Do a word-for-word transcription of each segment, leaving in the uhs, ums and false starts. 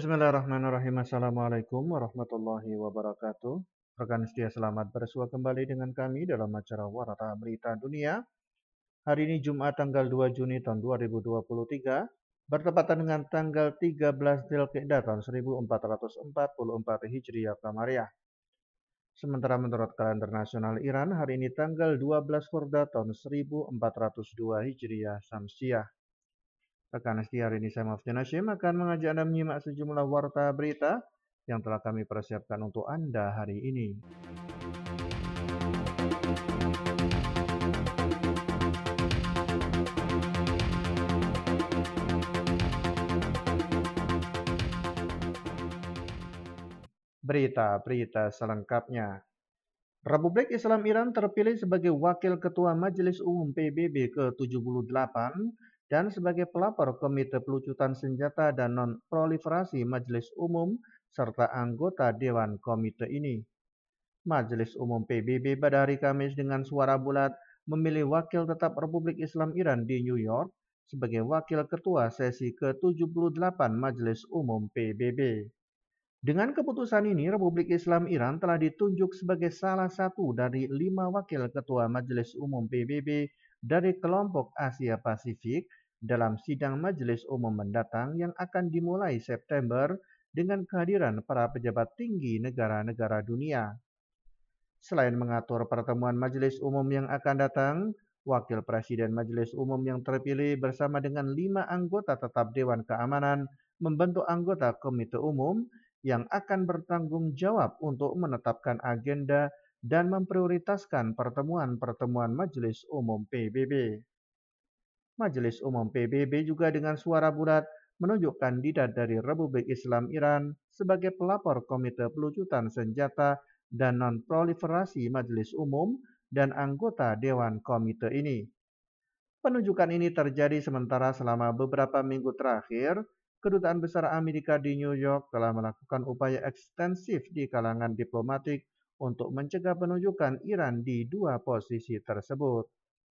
Bismillahirrahmanirrahim. Assalamualaikum warahmatullahi wabarakatuh. Rekan setia, selamat bersua kembali dengan kami dalam acara Warta Berita Dunia. Hari ini Jumat tanggal dua Juni tahun dua ribu dua puluh tiga, bertepatan dengan tanggal tiga belas Dzulqa'dah tahun seribu empat ratus empat puluh empat Hijriah Kamariah. Sementara menurut kalender nasional Iran, hari ini tanggal dua belas Korda tahun seribu empat ratus dua Hijriah Syamsiah. Rekan setia, hari ini saya Mufti Hashim akan mengajak Anda menyimak sejumlah warta berita yang telah kami persiapkan untuk Anda hari ini. Berita-berita selengkapnya. Republik Islam Iran terpilih sebagai Wakil Ketua Majelis Umum P B B ke tujuh puluh delapan dan sebagai pelapor Komite Pelucutan Senjata dan Non-Proliferasi Majelis Umum serta anggota Dewan Komite ini. Majelis Umum P B B pada hari Kamis dengan suara bulat memilih Wakil Tetap Republik Islam Iran di New York sebagai Wakil Ketua sesi ke tujuh puluh delapan Majelis Umum P B B. Dengan keputusan ini, Republik Islam Iran telah ditunjuk sebagai salah satu dari lima Wakil Ketua Majelis Umum P B B dari kelompok Asia Pasifik dalam sidang Majelis Umum mendatang yang akan dimulai September dengan kehadiran para pejabat tinggi negara-negara dunia. Selain mengatur pertemuan Majelis Umum yang akan datang, Wakil Presiden Majelis Umum yang terpilih bersama dengan lima anggota tetap Dewan Keamanan membentuk anggota Komite Umum yang akan bertanggung jawab untuk menetapkan agenda dan memprioritaskan pertemuan-pertemuan Majelis Umum P B B. Majelis Umum P B B juga dengan suara bulat menunjuk kandidat dari Republik Islam Iran sebagai pelapor Komite Pelucutan Senjata dan Non-Proliferasi Majelis Umum dan anggota Dewan Komite ini. Penunjukan ini terjadi sementara selama beberapa minggu terakhir, Kedutaan Besar Amerika di New York telah melakukan upaya ekstensif di kalangan diplomatik untuk mencegah penunjukan Iran di dua posisi tersebut.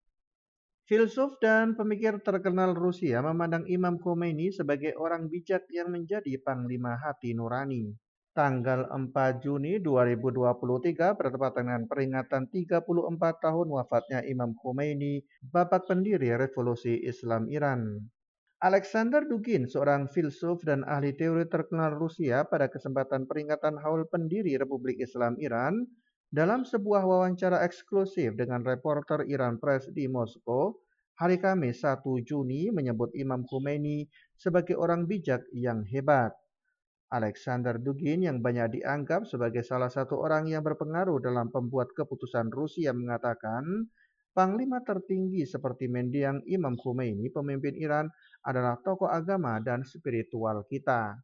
Filsuf dan pemikir terkenal Rusia memandang Imam Khomeini sebagai orang bijak yang menjadi panglima hati nurani. Tanggal empat Juni dua ribu dua puluh tiga bertepatan dengan peringatan tiga puluh empat tahun wafatnya Imam Khomeini, bapak pendiri Revolusi Islam Iran. Alexander Dugin, seorang filsuf dan ahli teori terkenal Rusia, pada kesempatan peringatan haul pendiri Republik Islam Iran, dalam sebuah wawancara eksklusif dengan reporter Iran Press di Moskow, hari Kamis satu Juni menyebut Imam Khomeini sebagai orang bijak yang hebat. Alexander Dugin yang banyak dianggap sebagai salah satu orang yang berpengaruh dalam pembuat keputusan Rusia mengatakan, Panglima tertinggi seperti mendiang Imam Khomeini, pemimpin Iran, adalah tokoh agama dan spiritual kita.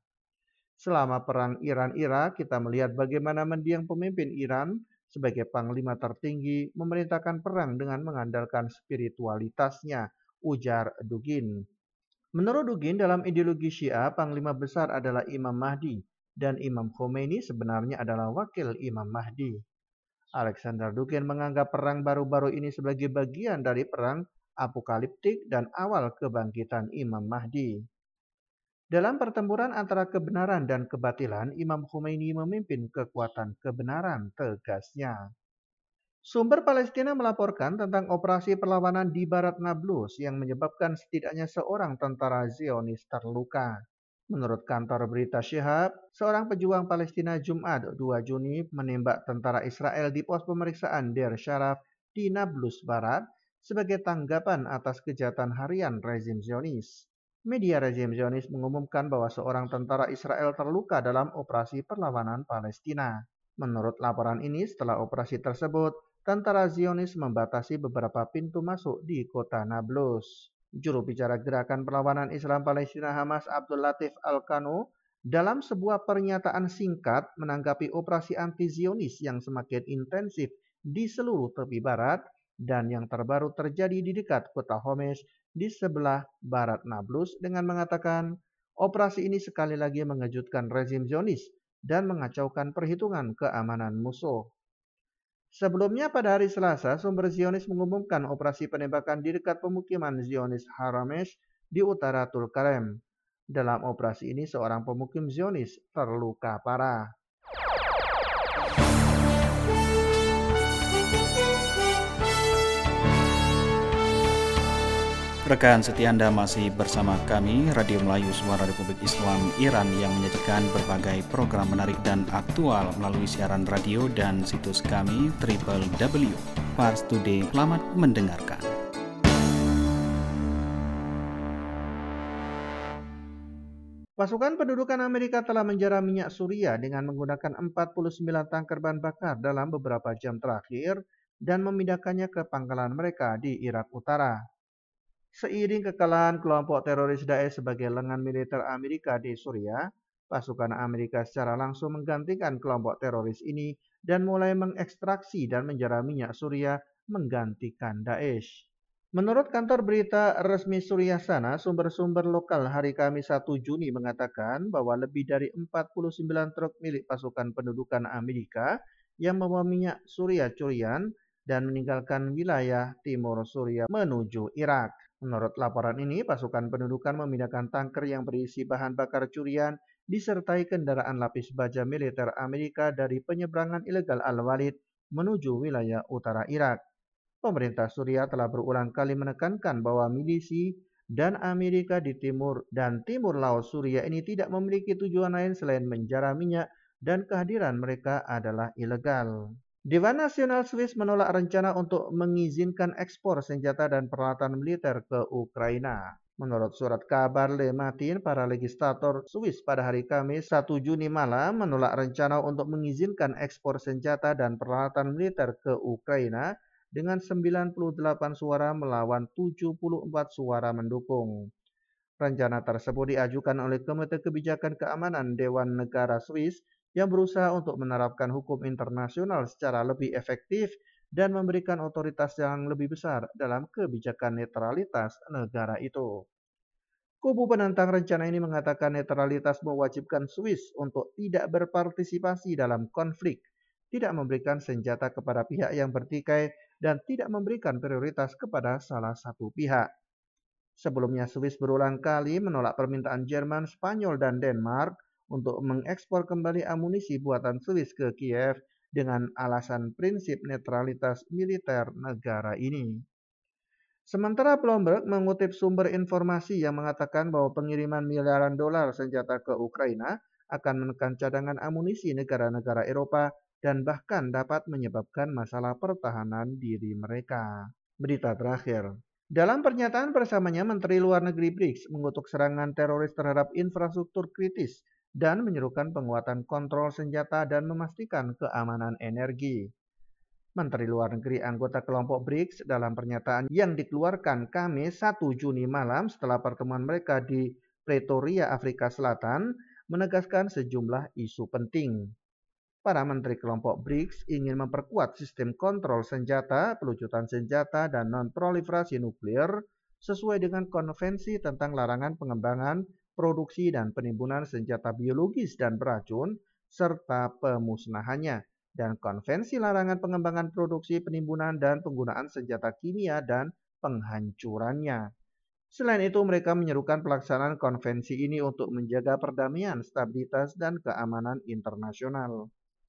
Selama perang Iran-Irak, kita melihat bagaimana mendiang pemimpin Iran sebagai panglima tertinggi memerintahkan perang dengan mengandalkan spiritualitasnya, ujar Dugin. Menurut Dugin, dalam ideologi Syiah, panglima besar adalah Imam Mahdi, dan Imam Khomeini sebenarnya adalah wakil Imam Mahdi. Alexander Dugin menganggap perang baru-baru ini sebagai bagian dari perang apokaliptik dan awal kebangkitan Imam Mahdi. Dalam pertempuran antara kebenaran dan kebatilan, Imam Khomeini memimpin kekuatan kebenaran, tegasnya. Sumber Palestina melaporkan tentang operasi perlawanan di Barat Nablus yang menyebabkan setidaknya seorang tentara Zionis terluka. Menurut kantor berita Shihab, seorang pejuang Palestina Jumat dua Juni menembak tentara Israel di pos pemeriksaan Der Sharaf di Nablus Barat sebagai tanggapan atas kejahatan harian rezim Zionis. Media rezim Zionis mengumumkan bahwa seorang tentara Israel terluka dalam operasi perlawanan Palestina. Menurut laporan ini, setelah operasi tersebut, tentara Zionis membatasi beberapa pintu masuk di kota Nablus. Juru bicara Gerakan Perlawanan Islam Palestina Hamas Abdul Latif Al-Qanu dalam sebuah pernyataan singkat menanggapi operasi anti-Zionis yang semakin intensif di seluruh tepi barat dan yang terbaru terjadi di dekat kota Homs di sebelah barat Nablus dengan mengatakan, operasi ini sekali lagi mengejutkan rezim Zionis dan mengacaukan perhitungan keamanan musuh. Sebelumnya pada hari Selasa, sumber Zionis mengumumkan operasi penembakan di dekat pemukiman Zionis Haramesh di utara Tulkarem. Dalam operasi ini, seorang pemukim Zionis terluka parah. Rekan setia Anda masih bersama kami, Radio Melayu Suara Republik Islam Iran yang menyajikan berbagai program menarik dan aktual melalui siaran radio dan situs kami w w w titik pars today. Selamat mendengarkan. Pasukan pendudukan Amerika telah menjara minyak Suriah dengan menggunakan empat puluh sembilan tangker bahan bakar dalam beberapa jam terakhir dan memindahkannya ke pangkalan mereka di Irak Utara. Seiring kekalahan kelompok teroris Daesh sebagai lengan militer Amerika di Suriah, pasukan Amerika secara langsung menggantikan kelompok teroris ini dan mulai mengekstraksi dan menjara minyak Suriah menggantikan Daesh. Menurut kantor berita resmi Suriah sana, sumber-sumber lokal hari Kamis satu Juni mengatakan bahwa lebih dari empat puluh sembilan truk milik pasukan pendudukan Amerika yang membawa minyak Suriah curian dan meninggalkan wilayah timur Suriah menuju Irak. Menurut laporan ini, pasukan pendudukan memindahkan tangker yang berisi bahan bakar curian disertai kendaraan lapis baja militer Amerika dari penyeberangan ilegal Al-Walid menuju wilayah utara Irak. Pemerintah Suriah telah berulang kali menekankan bahwa milisi dan Amerika di timur dan timur laut Suriah ini tidak memiliki tujuan lain selain menjara minyak dan kehadiran mereka adalah ilegal. Dewan Nasional Swiss menolak rencana untuk mengizinkan ekspor senjata dan peralatan militer ke Ukraina. Menurut surat kabar Le Matin, para legislator Swiss pada hari Kamis satu Juni malam menolak rencana untuk mengizinkan ekspor senjata dan peralatan militer ke Ukraina dengan sembilan puluh delapan suara melawan tujuh puluh empat suara mendukung. Rencana tersebut diajukan oleh Komite Kebijakan Keamanan Dewan Negara Swiss yang berusaha untuk menerapkan hukum internasional secara lebih efektif dan memberikan otoritas yang lebih besar dalam kebijakan netralitas negara itu. Kubu penentang rencana ini mengatakan netralitas mewajibkan Swiss untuk tidak berpartisipasi dalam konflik, tidak memberikan senjata kepada pihak yang bertikai, dan tidak memberikan prioritas kepada salah satu pihak. Sebelumnya, Swiss berulang kali menolak permintaan Jerman, Spanyol, dan Denmark untuk mengekspor kembali amunisi buatan Swiss ke Kiev dengan alasan prinsip netralitas militer negara ini. Sementara Bloomberg mengutip sumber informasi yang mengatakan bahwa pengiriman miliaran dolar senjata ke Ukraina akan menekan cadangan amunisi negara-negara Eropa dan bahkan dapat menyebabkan masalah pertahanan diri mereka. Berita terakhir. Dalam pernyataan bersamanya, Menteri Luar Negeri B R I C S mengutuk serangan teroris terhadap infrastruktur kritis dan menyerukan penguatan kontrol senjata dan memastikan keamanan energi. Menteri Luar Negeri anggota kelompok B R I C S dalam pernyataan yang dikeluarkan Kamis satu Juni malam setelah pertemuan mereka di Pretoria, Afrika Selatan, menegaskan sejumlah isu penting. Para menteri kelompok B R I C S ingin memperkuat sistem kontrol senjata, pelucutan senjata, dan non-proliferasi nuklir sesuai dengan konvensi tentang larangan pengembangan, produksi, dan penimbunan senjata biologis dan beracun, serta pemusnahannya, dan konvensi larangan pengembangan, produksi, penimbunan, dan penggunaan senjata kimia dan penghancurannya. Selain itu, mereka menyerukan pelaksanaan konvensi ini untuk menjaga perdamaian, stabilitas, dan keamanan internasional.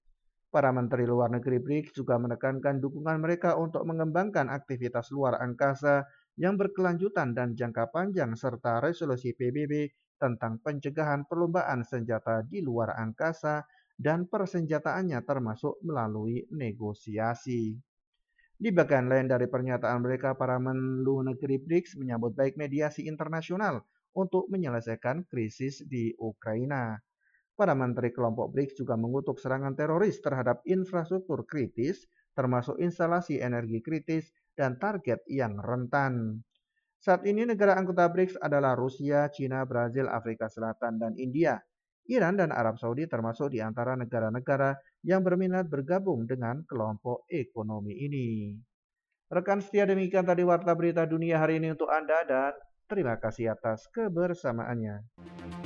Para menteri luar negeri B R I C S juga menekankan dukungan mereka untuk mengembangkan aktivitas luar angkasa yang berkelanjutan dan jangka panjang serta resolusi P B B tentang pencegahan perlombaan senjata di luar angkasa dan persenjataannya termasuk melalui negosiasi. Di bagian lain dari pernyataan mereka, para menlu negeri B R I C S menyambut baik mediasi internasional untuk menyelesaikan krisis di Ukraina. Para menteri kelompok B R I C S juga mengutuk serangan teroris terhadap infrastruktur kritis, termasuk instalasi energi kritis dan target yang rentan. Saat ini negara anggota B R I C S adalah Rusia, China, Brazil, Afrika Selatan, dan India. Iran dan Arab Saudi termasuk di antara negara-negara yang berminat bergabung dengan kelompok ekonomi ini. Rekan setia, demikian tadi Warta Berita Dunia hari ini untuk Anda dan terima kasih atas kebersamaannya.